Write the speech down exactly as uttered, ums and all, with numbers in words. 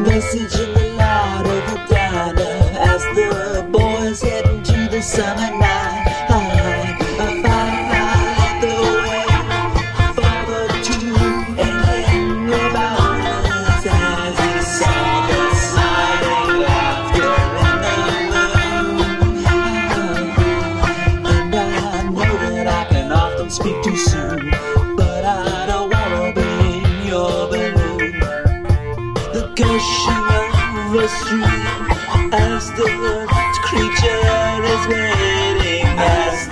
Message in the light of a diner as the boys head into the summer night. I, I find the way for the two and hang about us as he saw the smiling laughter in the room. And I know that I can often speak too soon, but I don't wanna be in your balloon. The gushing of a stream as the creature is waiting, as